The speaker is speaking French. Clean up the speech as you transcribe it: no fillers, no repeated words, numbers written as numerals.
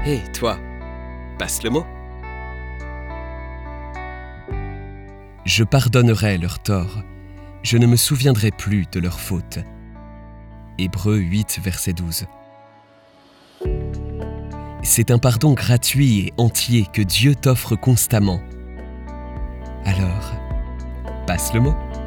Hé, toi, passe le mot. Je pardonnerai leurs torts, je ne me souviendrai plus de leurs fautes. Hébreux 8, verset 12. C'est un pardon gratuit et entier que Dieu t'offre constamment. Alors, passe le mot.